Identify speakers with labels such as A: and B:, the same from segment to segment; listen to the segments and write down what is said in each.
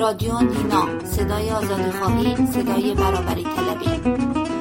A: رادیو نینا، صدای آزادی‌خواهی، صدای برابری طلبی.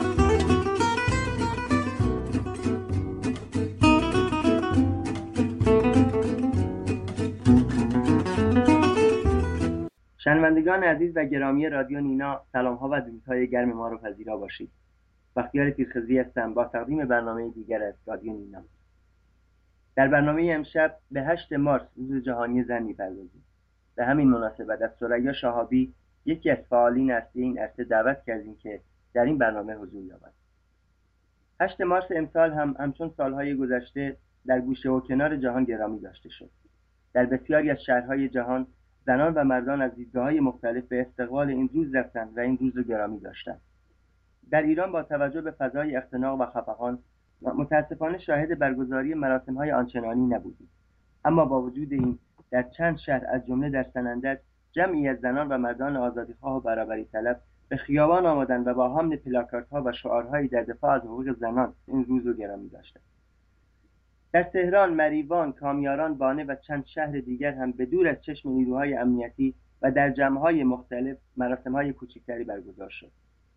B: شنوندگان عزیز و گرامی رادیو نینا، سلام‌ها و درودهای گرم ما رو پذیرا باشید. بختیار پیرخضری هستم با تقدیم برنامه دیگر از رادیو نینا. در برنامه امشب به 8 مارس روز جهانی زن می‌پردازیم. به همین مناسبت از ثریا شهابی، یکی از فعالین اصلی این عرصه، دعوت کردیم که در این برنامه حضور یابد. 8 مارس امسال هم همچون سالهای گذشته در گوشه و کنار جهان گرامی داشته شد. در بسیاری از شهرهای جهان زنان و مردان از دیدگاه‌های مختلف به استقبال این روز رفتند و این روز رو گرامی داشتند. در ایران با توجه به فضای اختناق و خفقان متاسفانه شاهد برگزاری مراسم‌های آنچنانی نبودیم. اما با وجود این در چند شهر از جمله در سنندج جمعی از زنان و مردان آزادیخواه و برابری طلب به خیابان آمدند و با حمل پلاکاردها و شعارهایی در دفاع از حقوق زنان این روز رو گرامی داشتند. در تهران، مریوان، کامیاران، بانه و چند شهر دیگر هم به دور از چشم نیروهای امنیتی و در جمع‌های مختلف مراسم‌های کوچکتری برگزار شد.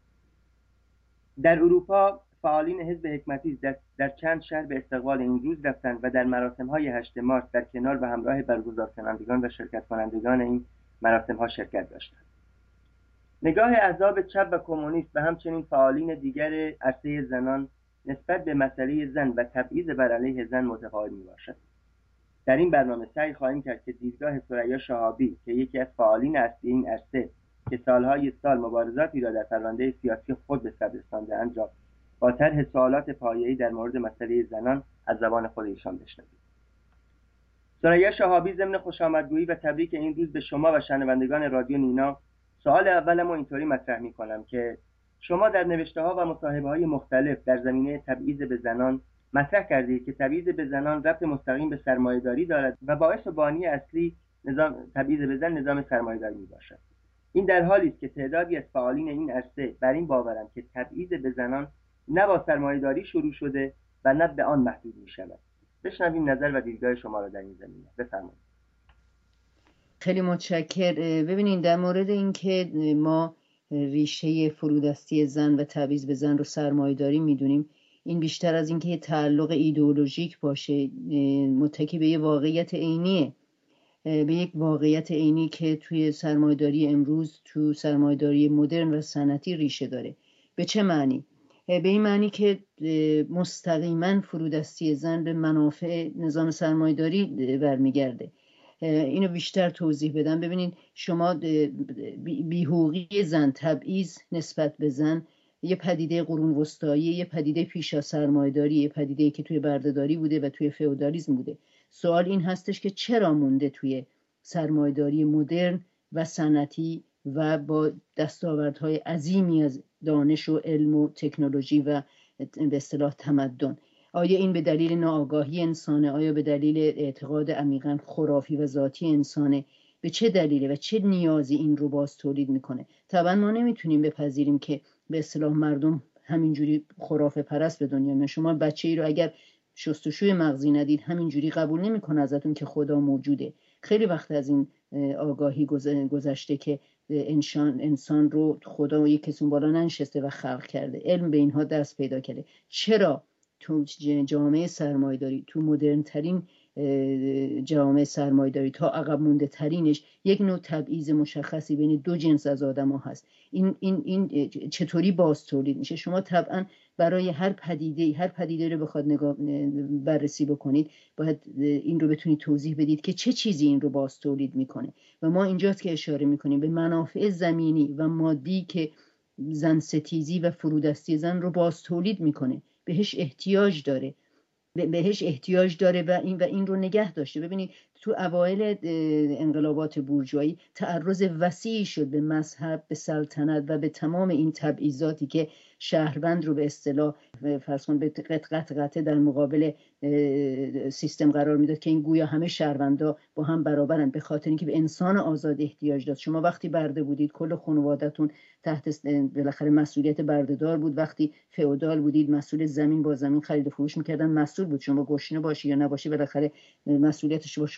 B: در اروپا فعالین حزب حکمتی در چند شهر به استقبال این روز رفتند و در مراسم‌های 8 مارس در کنار و همراه برگزار کنندگان و شرکت کنندگان این مراسم‌ها شرکت داشتند. نگاه احزاب چپ و کمونیست و همچنین فعالین دیگر عرصه زنان نسبت به مسئله زن و تبعیض بر علیه زن متفاوت میباشد. در این برنامه سعی خواهیم کرد که دیدگاه ثریا شهابی که یکی از فعالین اصلی این عرصه که سالهای سال مبارزاتی را در پرونده سیاسی خود به ثبت رسانده‌اند را با طرح سوالات پایه‌ای در مورد مسئله زنان از زبان خود ایشان بشنویم. ثریا شهابی ضمن خوشامدگویی و تبریک این روز به شما و شنوندگان رادیو نینا، سوال اولم رو اینطوری مطرح می‌کنم که شما در نوشته‌ها و مصاحبه‌های مختلف در زمینه تبعیض به زنان مطرح کردید که تبعیض به زنان ربط مستقیم به سرمایه‌داری دارد و باعث و بانی اصلی تبعیض به زن نظام سرمایه‌داری میباشد. این در حالی است که تعدادی از فعالین این عرصه بر این باورند که تبعیض به زنان نه با سرمایه‌داری شروع شده و نه به آن محدود می‌شود. بشنویم نظر و دیدگاه شما را در این زمینه. بفرمایید.
C: خیلی متشکرم. ببینید در مورد اینکه ما ریشه فرودستی زن و تبعیض به زن رو سرمایه‌داری می‌دونیم، این بیشتر از اینکه تعلق ایدئولوژیک باشه متکی به یه واقعیت عینیه، به یک واقعیت عینی که توی سرمایه‌داری امروز، تو سرمایه‌داری مدرن و صنعتی ریشه داره. به چه معنی؟ به این معنی که مستقیما فرودستی زن به منافع نظام سرمایه‌داری برمیگرده. اینو بیشتر توضیح بدم. ببینید شما بی‌حقوقی زن، تبعیض نسبت به زن یه پدیده قرون وسطایی، یه پدیده پیش از سرمایه‌داری، یه پدیده‌ای که توی بردهداری بوده و توی فئودالیسم بوده. سوال این هستش که چرا مونده توی سرمایه‌داری مدرن و صنعتی و با دستاوردهای عظیمی از دانش و علم و تکنولوژی و به اصطلاح تمدن؟ آیا این به دلیل ناآگاهی انسانه؟ آیا به دلیل اعتقاد عمیقاً خرافی و ذاتی انسانه؟ به چه دلیله و چه نیازی این رو باز تولید میکنه؟ طبعا ما نمیتونیم بپذیریم که به اصطلاح مردم همینجوری خرافه پرست به دنیا میان. شما بچه‌ای رو اگر شستشوی مغزی ندید همینجوری قبول نمیکنه ازتون که خدا موجوده. خیلی وقت از این آگاهی گذشته که انسان رو خدا یک کسی بالا ننشسته و خلق کرده. علم به اینها دست پیدا کرده. چرا تو جامعه سرمایه‌داری، تو مدرن ترین جامعه سرمایه‌داری تا عقب مونده ترینش، یک نوع تبعیض مشخصی بین دو جنس از آدم‌ها هست؟ این چطوری باز تولید میشه؟ شما طبعا برای هر پدیده رو بخواد بررسی بکنید باید این رو بتونید توضیح بدید که چه چیزی این رو باز تولید میکنه. و ما اینجاست که اشاره میکنیم به منافع زمینی و مادی که زن ستیزی و فرودستی زن رو باز تولید میکنه. بهش احتیاج داره و این رو نگه داشته. ببینید تو اوایل انقلابات بورژوایی تعرض وسیعی شد به مذهب، به سلطنت و به تمام این تبعیضاتی که شهروند رو به اصطلاح فرض کن به قطعه در مقابل سیستم قرار میداد که این گویا همه شهروندا با هم برابرن، به خاطر اینکه به انسان آزاد احتیاج داشت. شما وقتی برده بودید کل خانواده‌تون تحت بالاخره مسئولیت بردهدار بود. وقتی فئودال بودید مسئول زمین با زمین خرید و فروش میکردن، مسئول بود. شما گشنه باشی یا نباشی بالاخره مسئولیتش با شما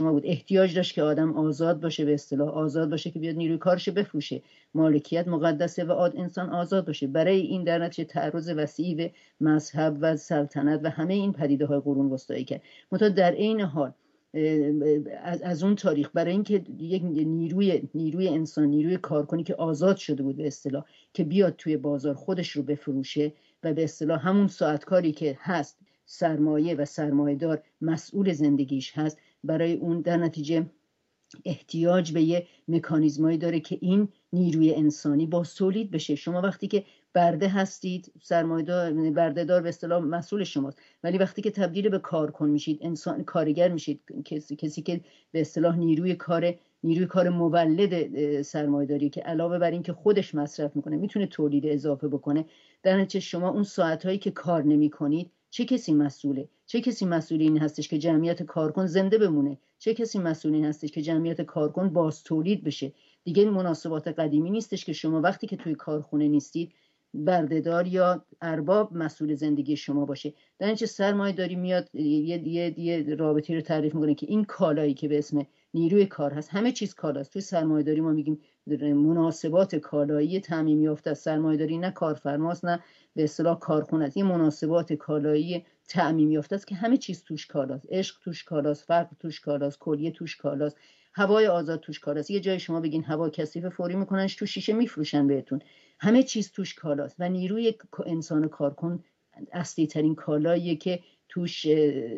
C: شما بود. احتیاج داشت که آدم آزاد باشه، به اصطلاح آزاد باشه که بیاد نیروی کارش بفروشه. مالکیت مقدسه و انسان آزاد باشه. برای این در نتیجه تعرض وسیعی به مذهب و سلطنت و همه این پدیده های قرون وسطایی کرد. منتها در عین حال از اون تاریخ برای اینکه یک نیروی انسان، نیروی کارکنی که آزاد شده بود به اصطلاح، که بیاد توی بازار خودش رو بفروشه و به اصطلاح همون ساعتکاری که هست سرمایه و سرمایه‌دار مسئول زندگیش هست، برای اون در نتیجه احتیاج به یه مکانیزمایی داره که این نیروی انسانی با تولید بشه. شما وقتی که برده هستید، سرمایه‌دار برده دار به اصطلاح مسئول شماست، ولی وقتی که تبدیل به کارکن میشید، انسان کارگر میشید، کسی که به اصطلاح نیروی کار مولد سرمایه‌داری که علاوه بر این که خودش مصرف میکنه میتونه تولید اضافه بکنه، در نتیجه شما اون ساعتایی که کار نمیکنید، چه کسی مسئوله؟ چه کسی مسئول این هستش که جمعیت کارکن زنده بمونه؟ چه کسی مسئول این هستش که جمعیت کارکن باز تولید بشه؟ دیگه مناسبات قدیمی نیستش که شما وقتی که توی کارخونه نیستید بردهدار یا ارباب مسئول زندگی شما باشه. در نتیجه سرمایه‌داری میاد یه رابطی رو تعریف میکنه که این کالایی که به اسم نیروی کار هست، همه چیز کالاست. توی سرمایه‌داری ما میگیم مناسبات کالایی تعمیم یافته است. سرمایه‌داری نه کارفرماست نه به اصطلاح کارخونه است. این مناسبات کالایی تعمیم یافته است که همه چیز توش کالاست. عشق توش کالاست، فقر توش کالاست، کلیه توش کالاست، هوای آزاد توش کالاست. یه جای شما بگین هوا کثیف، فوری میکننش تو شیشه میفروشن بهتون. همه چیز توش کالاست و نیروی انسان کارکن اصلی ترین کالاییه که توش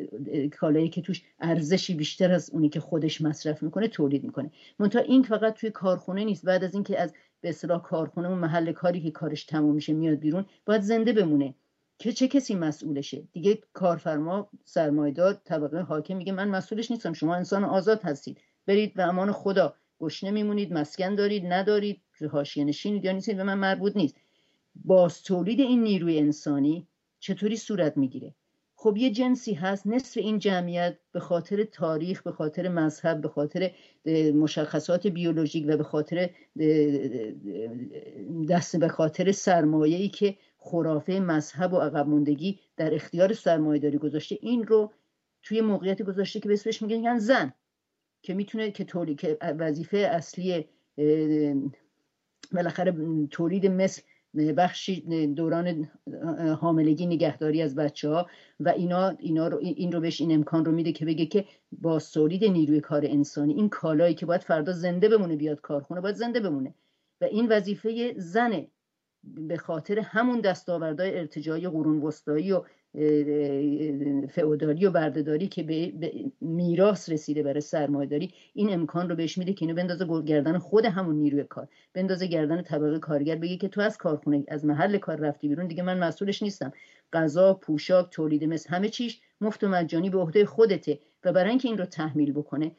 C: ارزشی بیشتر از اونی که خودش مصرف میکنه تولید میکنه. منتها این فقط توی کارخونه نیست. بعد از اینکه از به اصطلاح کارخونه اون محل کاری که کارش تموم میشه میاد بیرون، باید زنده بمونه که چه کسی مسئولشه؟ دیگه کارفرما، سرمایه‌دار، طبقه حاکم میگه من مسئولش نیستم، شما انسان آزاد هستید، برید به امان خدا، گشنه میمونید، مسکن دارید ندارید، حاشیه نشینید یا نیستید، به من مربوط نیست. باز تولید این نیروی انسانی چطوری صورت میگیره؟ خب یه جنسی هست، نصف این جمعیت به خاطر تاریخ، به خاطر مذهب، به خاطر مشخصات بیولوژیک و به خاطر سرمایه‌ای که خرافه مذهب و عقب موندگی در اختیار سرمایه‌داری گذاشته، این رو توی موقعیت گذاشته که بهش میگن زن، که میتونه که وظیفه اصلی بالاخره تولید مثل بخشی دوران حاملگی، نگهداری از بچه‌ها و این رو بهش این امکان رو میده که بگه که با تولید نیروی کار انسانی این کالایی که باید فردا زنده بمونه بیاد کارخونه باید زنده بمونه و این وظیفه زنه. به خاطر همون دستاوردهای ارتجاعی قرون وسطایی و فئودالی و بردهداری که به میراث رسیده برای سرمایه‌داری، این امکان رو بهش میده که اینو بندازه گردن خود همون نیروی کار، بندازه گردن طبقه کارگر، بگه که تو از کارخونه، از محل کار رفتی بیرون، دیگه من مسئولش نیستم. غذا، پوشاک، تولید مثل همه چیز مفت و مجانی به عهده خودته. و برای اینکه این رو تحمیل بکنه،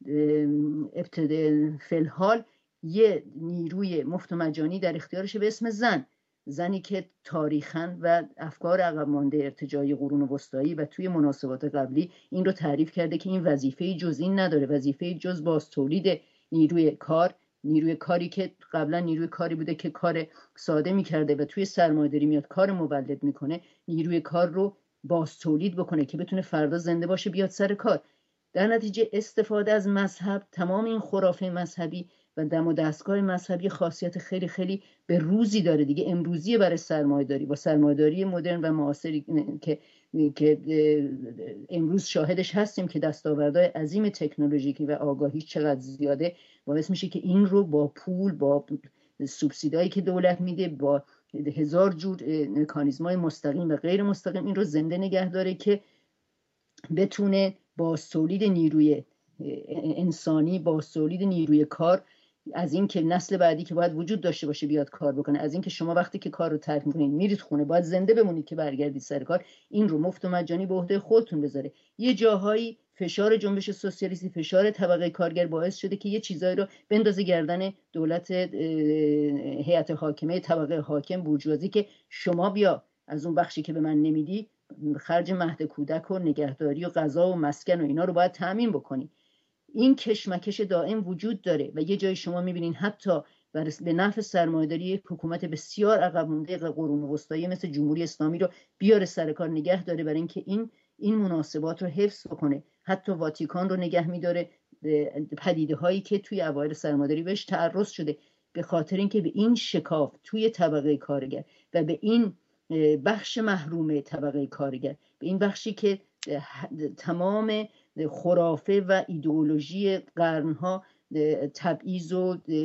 C: فی‌الحال یه نیروی مفت و مجانی در اختیارشه به اسم زنی که تاریخاً و افکار عقب مانده ارتجاعی قرون وسطایی و توی مناسبات قبلی این رو تعریف کرده که این وظیفه جز این نداره، وظیفه جز باز تولید نیروی کاری که قبلا نیروی کاری بوده که کار ساده میکرده و توی سرمایه‌داری میاد کار مولد میکنه، نیروی کار رو باز تولید بکنه که بتونه فردا زنده باشه بیاد سر کار. در نتیجه استفاده از مذهب، تمام این خرافه مذهبی و دم و دستگاه مذهبی خاصیت خیلی خیلی به روزی داره دیگه، امروزی برای سرمایه‌داری. با سرمایه‌داری مدرن و معاصری که امروز شاهدش هستیم که دستاوردهای عظیم تکنولوژیکی و آگاهی چقدر زیاده، باعث میشه که این رو با پول، با سوبسیدایی که دولت میده، با هزار جور مکانیزم‌های مستقیم و غیر مستقیم این رو زنده نگه داره که بتونه با تولید نیروی انسانی، با تولید نیروی کار، از این که نسل بعدی که باید وجود داشته باشه بیاد کار بکنه، از این که شما وقتی که کار رو ترک میکنید میرید خونه باید زنده بمونید که برگردید سر کار، این رو مفت و مجانی به عهده خودتون بذاره. یه جاهایی فشار جنبش سوسیالیستی، فشار طبقه کارگر باعث شده که یه چیزایی رو بندازه گردن دولت، هیئت حاکمه، طبقه حاکم، بورژوازی، که شما بیا از اون بخشی که به من نمیدی خرج مهد کودک و نگهداری و غذا و مسکن و اینا رو باید تامین بکنی. این کشمکش دائم وجود داره و یه جای شما میبینین حتی به نفع سرمایه‌داری یک حکومت بسیار عقب مونده قرون وسطایی مثل جمهوری اسلامی رو بیاره سر کار نگه داره برای اینکه این مناسبات رو حفظ بکنه. حتی واتیکان رو نگه میداره، پدیده هایی که توی اوایل سرمایه‌داری بهش تعرض شده، به خاطر اینکه به این شکاف توی طبقه کارگر و به این بخش محروم طبقه کارگر، به این بخشی که تمام خرافه و ایدئولوژی قرنها تبعیض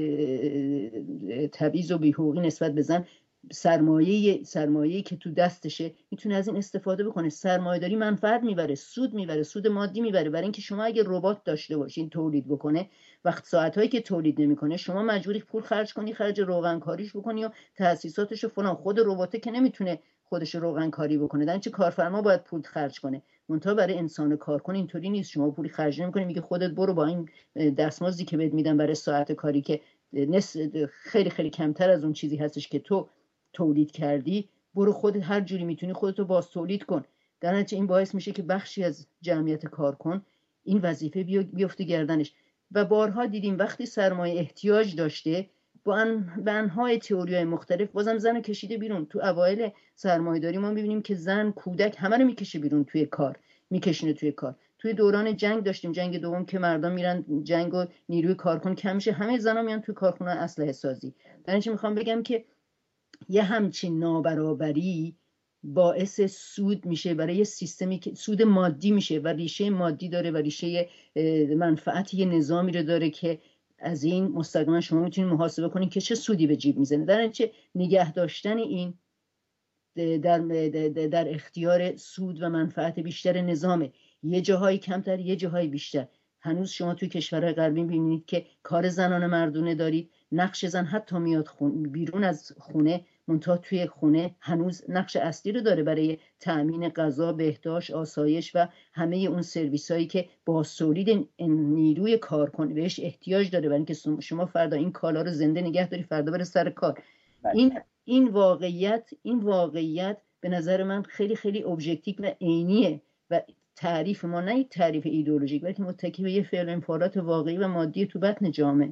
C: و بی‌حقوقی نسبت به زن، سرمایه‌ای که تو دستشه میتونه از این استفاده بکنه. سرمایه‌داری منفعت میبره، سود مادی میبره. برای اینکه شما اگه ربات داشته باشین تولید بکنه، وقت ساعتایی که تولید نمیکنه شما مجبوری پول خرج کنی، خرج روغن کاریش بکنی و تأسیساتش و فلان. خود ربات که نمیتونه خودش روغن کاری بکنه، در چه کارفرما باید پول خرج کنه. منتها برای انسان کارکن اینطوری نیست. شما پولی خرج نمی‌کنی، میگه خودت برو با این دستمزدی که بهت میدن برای ساعت کاری که خیلی خیلی کمتر از اون چیزی هستش که تو تولید کردی، برو خودت هر جوری میتونی خودتو باز تولید کن. در نتیجه این باعث میشه که بخشی از جمعیت کارکن این وظیفه بیفته گردنش. و بارها دیدیم وقتی سرمایه احتیاج داشته به انواع تئوری‌های مختلف بازم زن کشیده بیرون. تو اوایل سرمایه‌داری ما می‌بینیم که زن، کودک همه رو میکشه بیرون توی کار. توی دوران جنگ داشتیم، جنگ دوم، که مردم میرن جنگ و نیروی کارکن کم میشه، همه زنا میان توی کارخونه اسلحه سازی. در نتیجه میخوام بگم که یه همچین نابرابری باعث سود میشه برای یه سیستمی که سود مادی میشه و ریشه مادی داره و ریشه منفعتی نظامی رو داره که از این مستقیما شما میتونید محاسبه کنید که چه سودی به جیب میزنه. در نتیجه نگه داشتن این در اختیار سود و منفعت بیشتر نظامه، یه جاهای کمتر یه جاهای بیشتر. هنوز شما توی کشورهای غربی می‌بینید که کار زنان مردونه دارید، نقش زن حتی میاد بیرون از خونه، منتها توی خونه هنوز نقش اصلی رو داره برای تأمین غذا، بهداشت، آسایش و همه اون سرویسایی که با تولید نیروی کارکن بهش احتیاج داره، برای اینکه شما فردا این کالا رو زنده نگه داری، فردا بره سر کار. این واقعیت به نظر من خیلی خیلی ابژکتیو و عینیه و تعریف ما نه یک تعریف ایدئولوژیک، بلکه متکی به یه فعل انفعالات واقعی و مادی تو بطن جامعه.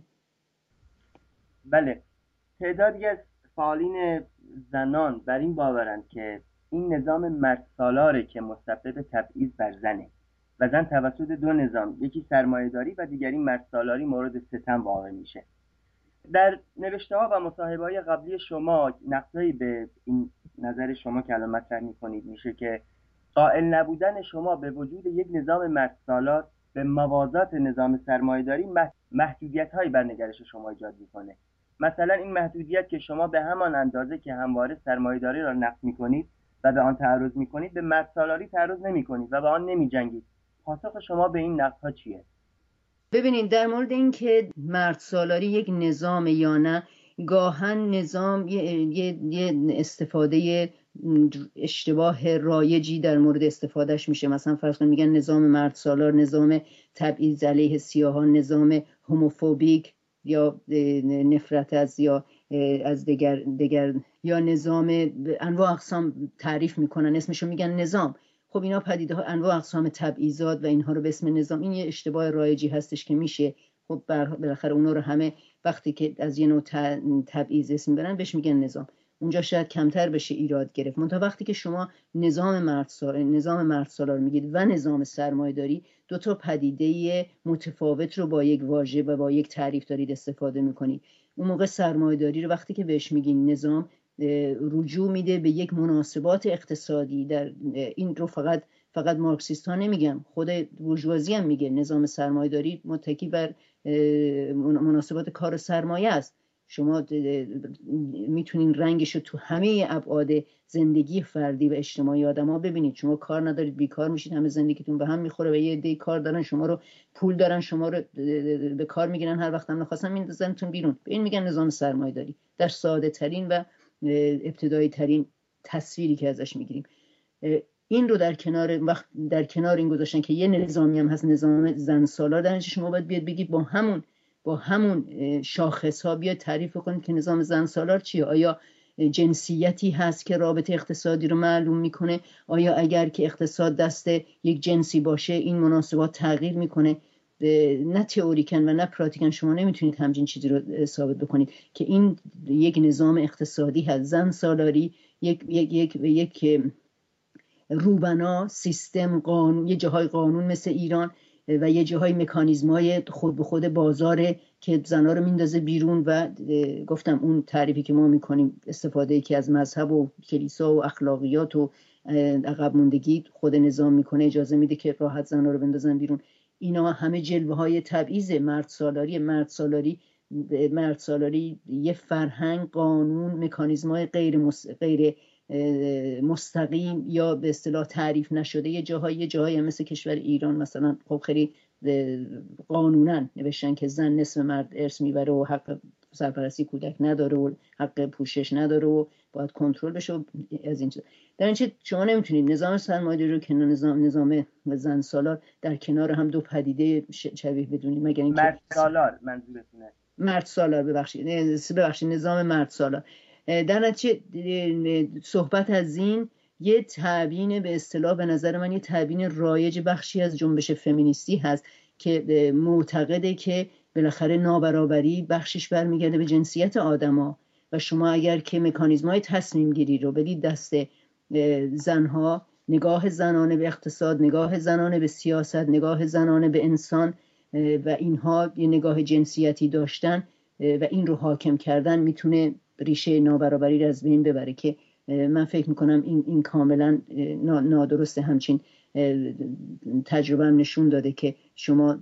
B: بله، تعدادی از فعالین زنان بر این باورند که این نظام مردسالاره که مسبب تبعیض بر زنه و زن توسط دو نظام، یکی سرمایه‌داری و دیگری مردسالاری، مورد ستم واقع میشه. در نوشته‌ها و مصاحبه‌های قبلی شما نقدی به این نظر شما که الان مطرح می‌کنید میشه که قائل نبودن شما به وجود یک نظام مردسالار به موازات نظام سرمایه‌داری محدودیت‌هایی بر نگرش شما ایجاد می‌کنه. مثلا این محدودیت که شما به همان اندازه که همواره سرمایه‌داری را نقد می‌کنید و به آن تعرض می‌کنید، به مردسالاری تعرض نمی‌کنید و به آن نمی‌جنگید. پاسخ شما به این نقدها چیه؟
C: ببینید، در مورد این که مردسالاری یک نظام یا نه، گاهن نظام یه استفاده اشتباه رایجی در مورد استفادهش میشه. مثلا فرض کنید میگن نظام مردسالار نظام تبعیض علیه سیاهان، نظام هوموفوبیک یا نفرت از یا از دیگر یا نظام انواع اقسام تعریف میکنن، اسمشو میگن نظام. خب اینا پدیده ها انواع اقسام تبعیضات و اینها رو به اسم نظام، این یه اشتباه رایجی هستش که میشه. خب بالاخره اونا رو همه وقتی که از یه نوع تبعیض اسم میبرن بهش میگن نظام. اونجا شاید کمتر بشه ایراد گرفت. منتها وقتی که شما نظام مردسالار میگید و نظام سرمایه‌داری، دو تا پدیده متفاوت رو با یک واژه و با یک تعریف دارید استفاده میکنید. اون موقع سرمایه‌داری رو وقتی که بهش میگین نظام، رجوع میده به یک مناسبات اقتصادی. در این رو فقط مارکسیست ها نمیگن، خود بورژوازی هم میگه نظام سرمایه‌داری متکی بر مناسبات کار سرمایه است. شما میتونین رنگش رو تو همه ابعاد زندگی فردی و اجتماعی آدم‌ها ببینید. شما کار ندارید، بیکار میشید، همه زندگیتون به هم میخوره و یه عده کار دارن، شما رو پول دارن، شما رو به کار میگیرن، هر وقت هم نخواستن میندازنتون بیرون. به این میگن نظام سرمایه‌داری در ساده ترین و ابتدایی ترین تصویری که ازش میگیریم. این رو در کنار این گذاشتن که یه نظامی هم هست، نظام زن سالار. در نتیجه شما باید بیاد بگید با همون شاخص ها بیاد تعریف کنید که نظام زن سالار چیه. آیا جنسیتی هست که رابطه اقتصادی رو معلوم میکنه؟ آیا اگر که اقتصاد دست یک جنسی باشه این مناسبات تغییر میکنه؟ نه تئوریکن و نه پراتیکن شما نمیتونید همچین چیزی رو ثابت بکنید که این یک نظام اقتصادی هست. زن سالاری یک روبنا سیستم قانون، یه جاهای قانون مثل ایران، و یه جاهای مکانیزم‌های خود به خود بازاره که زنها رو میندازه بیرون و گفتم اون تعریفی که ما میکنیم استفاده که از مذهب و کلیسا و اخلاقیات و عقب موندگی خود نظام میکنه اجازه میده که راحت زنها رو بندازن بیرون. اینا همه جلوه‌های تبعیض مرد سالاری یه فرهنگ، قانون، مکانیزم‌های غیر مستقیم یا به اصطلاح تعریف نشده یه جاهایی مثل کشور ایران مثلا خب خیلی قانونا نوشتن که زن نصف مرد ارث میبره و حق سرپرستی کودک نداره و حق پوشش نداره و باید کنترل بشه و از این چیزا. در این شما نمیتونید نظام سرمایه‌داری رو که نظام زن سالار در کنار هم دو پدیده شبیه بدونید، مگر اینکه
B: مرد سالار منظورتونه؟
C: مرد سالار ببخشید نظام مرد سالار. در نتیجه صحبت از این یه تبیین به اصطلاح به نظر من یه تبیین رایج بخشی از جنبش فمینیستی هست که معتقده که بالاخره نابرابری بخشش برمیگرده به جنسیت آدما و شما اگر که مکانیزم‌های تصمیم گیری رو بدید دست زنها، نگاه زنانه به اقتصاد، نگاه زنانه به سیاست، نگاه زنانه به انسان و اینها یه نگاه جنسیتی داشتن و این رو حاکم کردن میتونه ریشه نابرابری رو از بین ببره که من فکر میکنم این کاملا نادرسته. همچین تجربه هم نشون داده که شما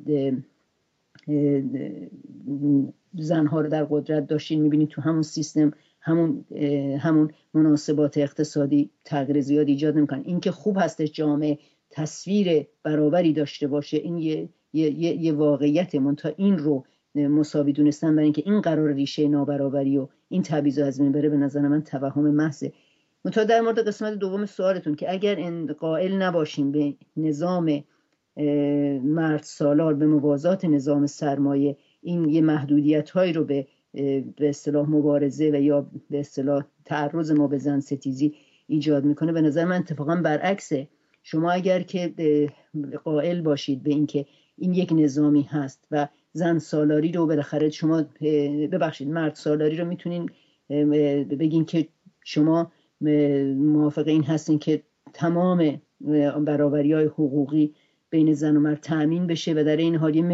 C: زنها رو در قدرت داشتین میبینید تو همون سیستم همون مناسبات اقتصادی تغییر زیاد ایجاد نمیکنن. این که خوب هستش جامعه تصویر برابری داشته باشه این یه واقعیت، منتها این رو مساوی دونستن برای اینکه این قرار ریشه نابرابری و این تبعیض از بین بره به نظر من توهم محضه. منتها در مورد قسمت دوم سوالتون که اگر قائل نباشیم به نظام مرد سالار به موازات نظام سرمایه، این یه محدودیت هایی رو به اصطلاح مبارزه و یا به اصطلاح تعرض ما به زن ستیزی ایجاد میکنه. به نظر من اتفاقا برعکسه. شما اگر که قائل باشید به اینکه این یک نظامی هست و زن سالاری رو بالاخره شما مرد سالاری رو میتونین بگین که شما موافق این هستین که تمام برابری‌های حقوقی بین زن و مرد تأمین بشه و در این حال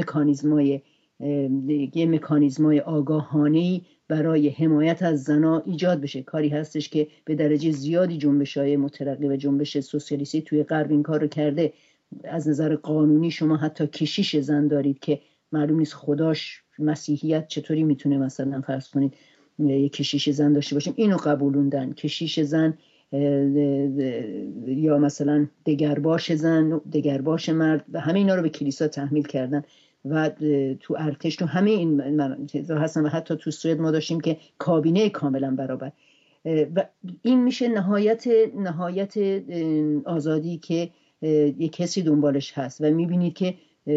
C: یه مکانیزمای آگاهانه‌ای برای حمایت از زن‌ها ایجاد بشه. کاری هستش که به درجه زیادی جنبش‌های مترقی و جنبش سوسیالیستی توی غرب این کار رو کرده. از نظر قانونی شما حتی کشیش زن دارید که معلوم نیست خداش مسیحیت چطوری میتونه مثلا فرض کنید یک کشیش زن داشته باشیم، اینو قبولوندن. کشیش زن یا مثلا دگرباش زن، دگرباش مرد و همه اینا رو به کلیسا تحمیل کردن و تو ارتش تو همه این هستن و حتی تو سوئد ما داشتیم که کابینه کاملا برابر و این میشه نهایت آزادی که یک کسی دنبالش هست و میبینید که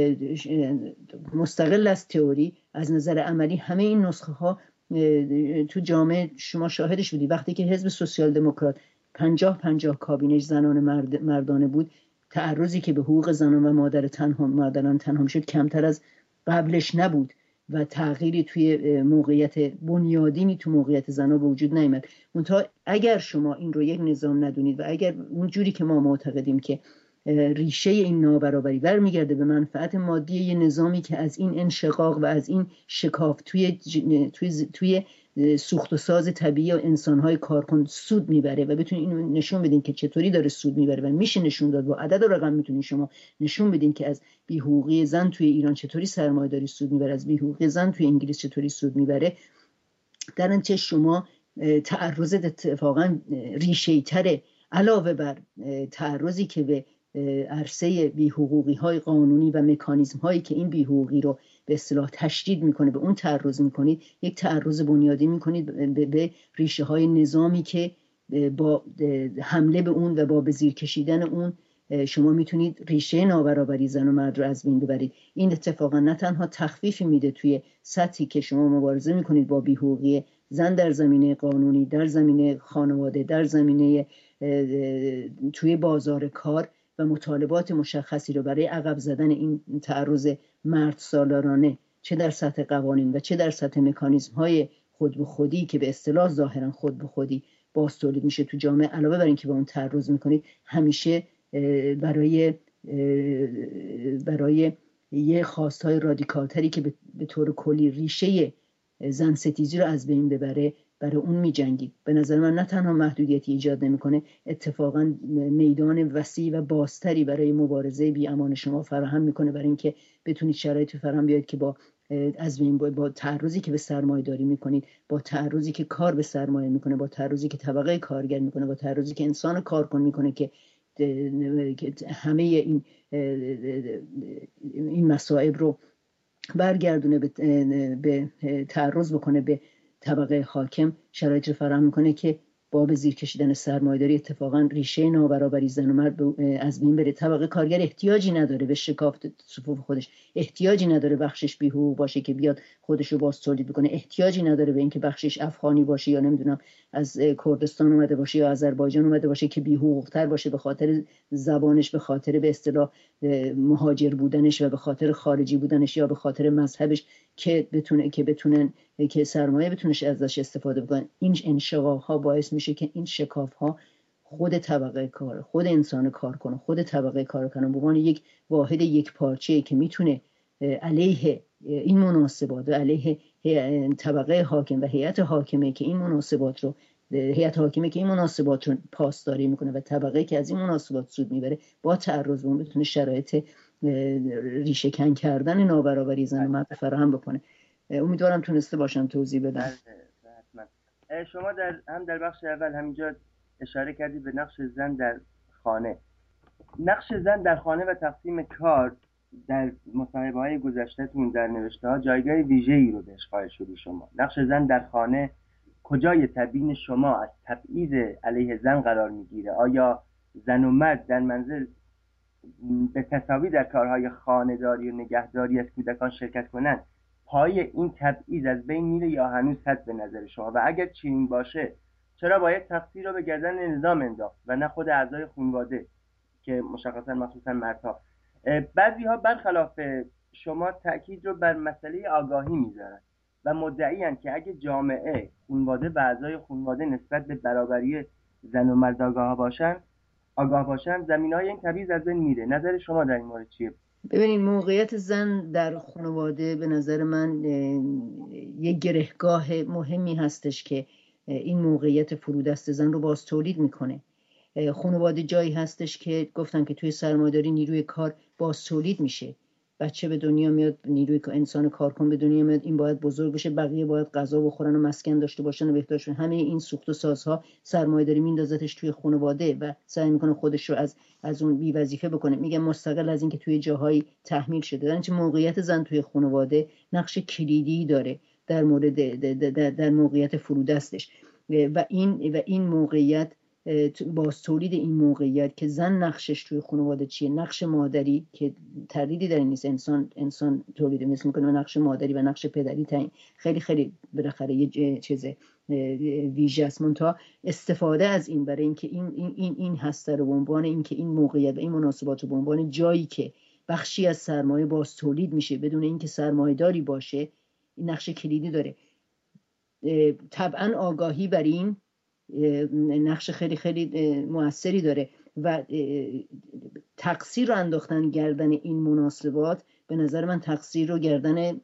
C: مستقل از تئوری از نظر عملی همه این نسخه ها تو جامعه شما شاهدش بودید. وقتی که حزب سوسیال دموکرات 50-50 کابینش زنان مردانه بود، تعرضی که به حقوق زنان و مادران تنها شد کمتر از قبلش نبود و تغییری توی موقعیت بنیادینی تو موقعیت زنان به وجود نیامد. منتها اگر شما این رو یک نظام ندونید و اگر اون جوری که ما معتقدیم که ریشه این نابرابری برمیگرده به منفعت مادی یه نظامی که از این انشقاق و از این شکاف توی سوخت و ساز طبیعی و انسان‌های کارکن سود میبره و بتونید اینو نشون بدین که چطوری داره سود میبره و میشه نشون داد با عدد و رقم میتونید شما نشون بدین که از بی‌حقوقی زن توی ایران چطوری سرمایه‌داری سود میبره، از بی‌حقوقی زن توی انگلیس چطوری سود میبره. در نتیجه شما تعرض اتفاقا ریشه‌ای تره علاوه بر تعرضی که به عرصه بی‌حقوقی‌های قانونی و مکانیزم‌هایی که این بی‌حقوقی رو به اصطلاح تشدید میکنه به اون تعرض میکنید، یک تعرض بنیادی میکنید به ریشه‌های نظامی که با حمله به اون و با به زیر کشیدن اون شما میتونید ریشه نابرابری زن و مرد رو از بین ببرید. این اتفاقا نه تنها تخفیفی میده توی سطحی که شما مبارزه میکنید با بی‌حقوقی زن در زمینه قانونی، در زمینه خانواده، در زمینه توی بازار کار و مطالبات مشخصی رو برای عقب زدن این تعرض مرد سالارانه چه در سطح قوانین و چه در سطح مکانیزم‌های خود به خودی که به اصطلاح ظاهرا خود به خودی باز تولید میشه تو جامعه، علاوه بر اینکه با اون تعرض میکنید همیشه برای یه خواستهای رادیکالتری که به طور کلی ریشه زن ستیزی رو از بین ببره برای اون می‌جنگید. به نظر من نه تنها محدودیتی ایجاد نمی‌کنه، اتفاقا میدان وسیع و بازتری برای مبارزه بی امان شما فراهم می‌کنه، برای اینکه بتونید شرایطی فراهم بیارید که با تعرضی که به سرمایه داری می‌کنید، با تعرضی که کار به سرمایه می‌کنه، با تعرضی که طبقه کارگر می‌کنه، با تعرضی که انسان کارکن می‌کنه که همه این مصائب رو برگردونه به تعرض بکنه به طبقه حاکم، شرایط رو فراهم میکنه که با به زیر کشیدن سرمایه‌داری اتفاقا ریشه نابرابری زن و مرد از بین بره. طبقه کارگر احتیاجی نداره به شکافت صفوف خودش، احتیاجی نداره بخشش بی‌حقوق باشه که بیاد خودش رو باز تولید بکنه، احتیاجی نداره به اینکه بخشش افغانی باشه یا نمیدونم از کردستان اومده باشه یا آذربایجان اومده باشه که بی‌حقوق‌تر باشه به خاطر زبانش، به خاطر به اصطلاح مهاجر بودنش و به خاطر خارجی بودنش یا به خاطر مذهبش که بتونن که سرمایه بتونش ازش استفاده بکنن. این انشقاق‌ها باعث میشه که این شکاف‌ها خود طبقه کار، خود انسان کار کنه، خود طبقه کار کنه به عنوان یک واحد یک پارچه‌ای که میتونه علیه این مناسبات و علیه طبقه حاکم و هیئت حاکمه که این مناسبات رو پاسداری میکنه و طبقه که از این مناسبات سود میبره با تعرض اون بتونه شرایط ریشه کن کردن نابرابری زن و مرد فراهم بکنه. امیدوارم تونسته باشم توضیح بدم.
B: حتما. شما در بخش اول همینجا اشاره کردید به نقش زن در خانه. نقش زن در خانه و تقسیم کار در مصاحبه‌های گذشته‌تون در نوشته‌ها جایگاه ویژه‌ای رو بهش قائل شدید شما. نقش زن در خانه کجای تبیین شما از تبعیض علیه زن قرار میگیره؟ آیا زن و مرد در منزل به تساوی در کارهای خانه‌داری و نگهداری از کودکان شرکت کنند، پای این تبعیض از بین میره یا هنوز هست به نظر شما؟ و اگر چنین باشه چرا باید تقصیر رو به گردن نظام انداخت و نه خود اعضای خانواده که مشخصا مخصوصا مردها؟ بعضی‌ها برخلاف شما تأکید رو بر مسئله آگاهی میذارن و مدعی‌اند که اگه جامعه، خانواده و اعضای خانواده نسبت به برابری زن و مرد آگاه باشن زمینه‌های این تبعیض از بین میره. نظر شما در این مورد چیه؟
C: ببینید، موقعیت زن در خانواده به نظر من یک گرهگاه مهمی هستش که این موقعیت فرودست زن رو باز تولید میکنه. خانواده جایی هستش که گفتم که توی سرمایه‌داری نیروی کار باز تولید میشه. بچه به دنیا میاد، نیروی انسان کارکن به دنیا میاد، این باید بزرگ بشه، بقیه باید غذا بخورن و مسکن داشته باشن و بهداشت. همه این سوخت و سازها سرمایه‌داری میندازتش توی خانواده و سعی میکنه خودش رو از اون بی وظیفه بکنه. میگم مستقل از اینکه توی جاهایی تحمیل شده، در اینکه موقعیت زن توی خانواده نقش کلیدی داره در مورد در موقعیت فرودستش و این موقعیت باز تولید این موقعیت که زن نقشش توی خانواده چیه، نقش مادری که تردیدی در این نیست، انسان تولید مثل میکنه و نقش مادری و نقش پدری تعیین خیلی خیلی بالاخره یه چیز ویژه است. منتها استفاده از این برای اینکه این هسته رو به عنوان اینکه این موقعیت و این مناسبات رو به عنوان جایی که بخشی از سرمایه باز تولید میشه بدون اینکه سرمایه داری باشه، این نقش کلیدی داره. طبعا آگاهی بر این نقش خیلی خیلی موثری داره و تقصیر رو انداختن گردن این مناسبات به نظر من تقصیر رو گردن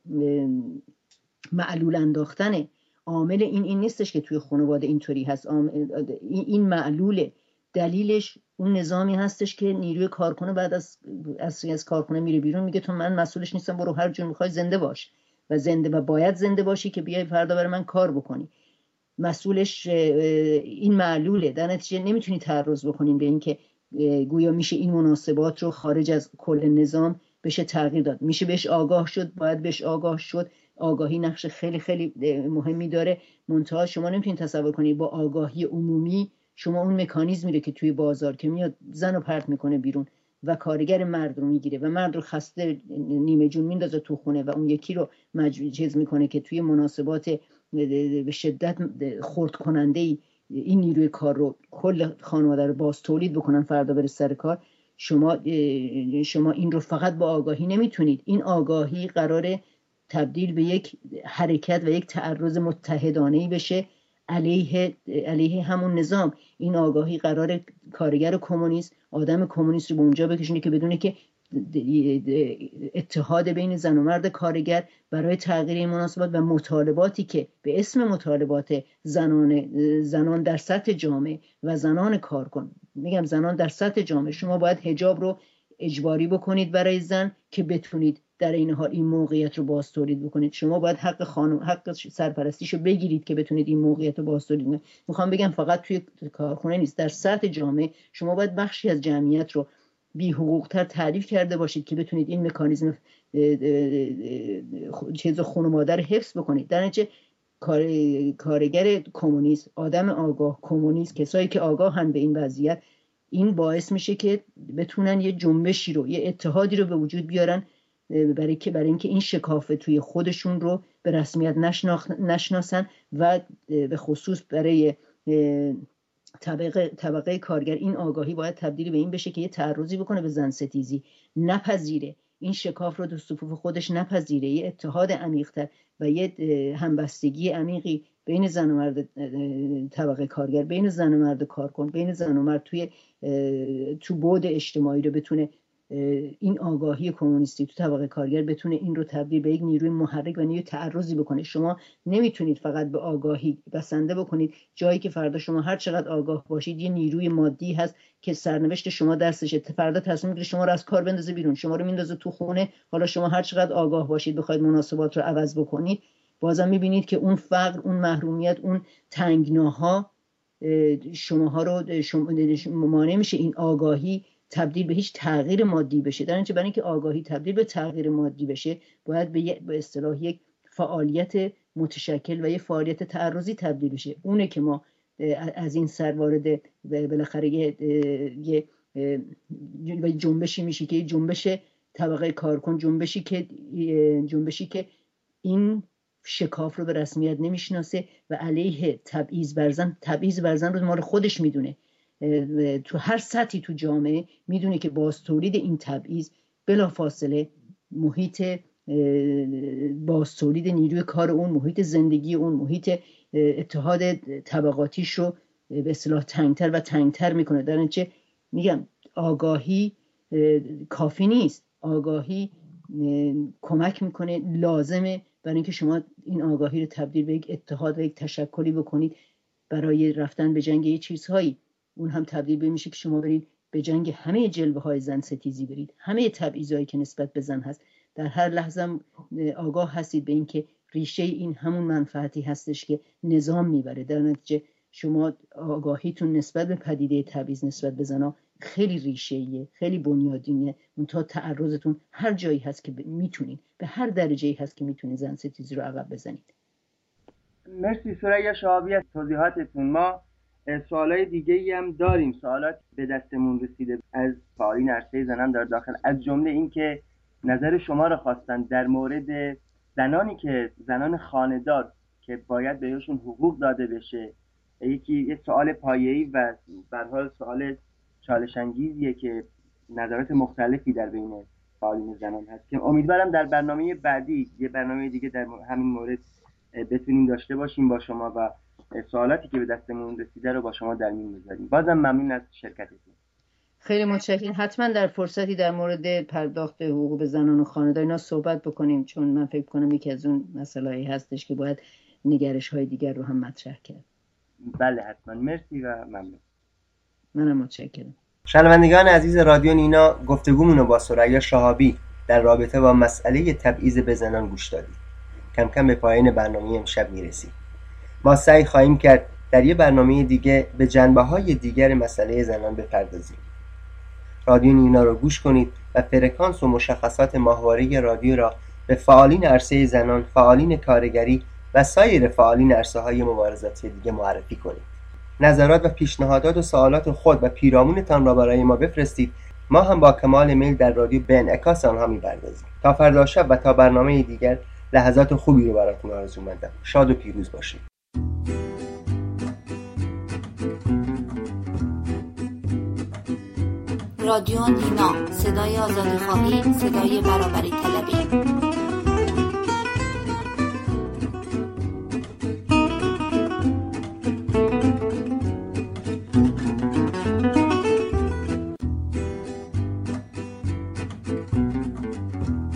C: معلول انداختنه. عامل این نیستش که توی خانواده اینطوری هست، این معلوله. دلیلش اون نظامی هستش که نیروی کارکنه بعد از کارخونه میره بیرون، میگه تو من مسئولش نیستم، برو هر جور میخوای زنده باش و باید زنده باشی که بیای فردا برای من کار بکنی. مسئولش این معلوله. در نتیجه نمیتونی تعرض بکنین به این که گویا میشه این مناسبات رو خارج از کل نظام بشه تغییر داد. میشه بهش آگاه شد، باید بهش آگاه شد. آگاهی نقش خیلی خیلی مهمی داره. منتها شما نمیتونید تصور کنید با آگاهی عمومی شما اون مکانیزمی رو که توی بازار که میاد زن رو پرت میکنه بیرون و کارگر مرد رو میگیره و مرد رو خسته نیمه جون میندازه تو خونه و اون یکی رو چیز میکنه که توی مناسبات به شدت خرد کننده این نیروی کار رو کل خانواده رو باز تولید بکنن فردا بره سر کار. شما این رو فقط با آگاهی نمیتونید. این آگاهی قراره تبدیل به یک حرکت و یک تعرض متحدانه‌ای بشه علیه همون نظام. این آگاهی قراره کارگر کمونیست، آدم کمونیست رو به اونجا بکشونه که بدونه که اتحاد بین زن و مرد کارگر برای تغییر این مناسبات و مطالباتی که به اسم مطالبات زنان در سطح جامعه و زنان کارکن، میگم زنان در سطح جامعه، شما باید حجاب رو اجباری بکنید برای زن که بتونید در این حال این موقعیت رو باز تولید بکنید. شما باید حق سرپرستیشو بگیرید که بتونید این موقعیت رو باز تولید کنید. میخوام بگم فقط توی کارخونه نیست، در سطح جامعه شما باید بخشی از جمعیت رو بی حقوق‌تر تعریف کرده باشید که بتونید این مکانیزم خون و مادر حفظ بکنید. در نتیجه کارگر کمونیست، آدم آگاه کمونیست، کسایی که آگاهن به این وضعیت، این باعث میشه که بتونن یه جنبشی رو، یه اتحادی رو به وجود بیارن برای اینکه این شکافه توی خودشون رو به رسمیت نشناسن و به خصوص برای طبقه کارگر این آگاهی باید تبدیل به این بشه که یه تعرضی بکنه به زن ستیزی، نپذیره این شکاف رو در صفوف خودش، نپذیره یه اتحاد عمیق‌تر و یه همبستگی عمیقی بین زن و مرد طبقه کارگر، بین زن و مرد کارکن، بین زن و مرد تو بعد اجتماعی رو بتونه این آگاهی کمونیستی تو طبقه کارگر بتونه این رو تبدیل به یک نیروی محرک و نیروی تعرضی بکنه. شما نمیتونید فقط به آگاهی بسنده بکنید، جایی که فردا شما هر چقدر آگاه باشید یه نیروی مادی هست که سرنوشت شما دستشه، فردا تصمیم میگیره شما رو از کار بندازه بیرون، شما رو میندازه تو خونه. حالا شما هر چقدر آگاه باشید بخواید مناسبات رو عوض بکنید، بازم میبینید که اون فقر، اون محرومیت، اون تنگناها شماها رو مانع میشه این آگاهی تبدیل به هیچ تغییر مادی بشه. در نتیجه برای اینکه آگاهی تبدیل به تغییر مادی بشه باید به اصطلاح یک فعالیت متشکل و یک فعالیت تعرضی تبدیل بشه. اونه که ما از این سر وارد بالاخره یه جنبشی میشه که جنبش طبقه کارکن، جنبشی که این شکاف رو به رسمیت نمیشناسه و علیه تبعیض بر زن رو مال خودش میدونه. تو هر سطحی تو جامعه میدونه که باز تولید این تبعیض بلافاصله محیط باز تولید نیروی کار اون، محیط زندگی اون، محیط اتحاد طبقاتیش رو به اصطلاح تنگتر و تنگتر میکنه. در نتیجه میگم آگاهی کافی نیست، آگاهی کمک میکنه، لازمه برای اینکه شما این آگاهی رو تبدیل به یک اتحاد و یک تشکلی بکنید برای رفتن به جنگ یه چیزهایی. اون هم تبدیل به میشه که شما برید به جنگ همه جلوه های زن ستیزی، برید همه تبعیضایی که نسبت به زن هست. در هر لحظه آگاه هستید به اینکه ریشه این همون منفعتی هستش که نظام میبره. در نتیجه شما آگاهیتون نسبت به پدیده تبعیض نسبت به زنها خیلی ریشه‌ایه، خیلی بنیادینه. اون تا تعرضتون هر جایی هست که میتونید، به هر درجه‌ای هست که میتونید زن ستیزی رو عقب بزنید.
B: مرسی ثریا شهابی از توضیحاتتون. ما سوالای دیگه‌ای هم داریم، سوالات به دستمون رسیده از فعالین عرصه زنان در داخل، از جمله این که نظر شما رو خواستن در مورد زنان خانه‌دار که باید بهشون حقوق داده بشه. یه سوال پایه‌ای و به هر حال سوال چالش انگیزیه که نظرات مختلفی در بین فعالین زنان هست که امیدوارم در برنامه بعدی، یه برنامه دیگه در همین مورد بتونیم داشته باشیم با شما و سوالاتی که به دستمون رسیده رو با شما در میون بذاریم. بازم ممنون از شرکتتون.
C: خیلی متشکرم. حتما در فرصتی در مورد پرداخت حقوق به زنان و خانه‌دار اینا صحبت بکنیم، چون من فکر کنم یکی از اون مسائلی هستش که باید نگرش‌های دیگر رو هم مطرح کرد.
B: بله حتما. مرسی و ممنون.
C: منم متشکرم.
B: شنوندگان عزیز رادیو نینا، گفتگومون رو با ثریا شهابی در رابطه با مسئله تبعیض به زنان گوش دادید. کم کم به پایان برنامه امشب میرسیم. ما سعی خواهیم کرد در یه برنامه دیگه به جنبه‌های دیگر مسئله زنان بپردازیم. رادیو نینا رو گوش کنید و فرکانس و مشخصات ماهواره رادیو را به فعالین عرصه زنان، فعالین کارگری و سایر فعالین عرصه‌های مبارزاتی دیگه معرفی کنید. نظرات و پیشنهادات و سوالات خود و پیرامونتان را برای ما بفرستید. ما هم با کمال میل در رادیو به انعکاس آنها می‌پردازیم. تا فردا شب و تا برنامه دیگر لحظات خوبی رو براتون آرزومندم. شاد و پیروز باشید.
A: رادیو نینا، صدای آزادی‌خواهی، صدای برابری طلبی.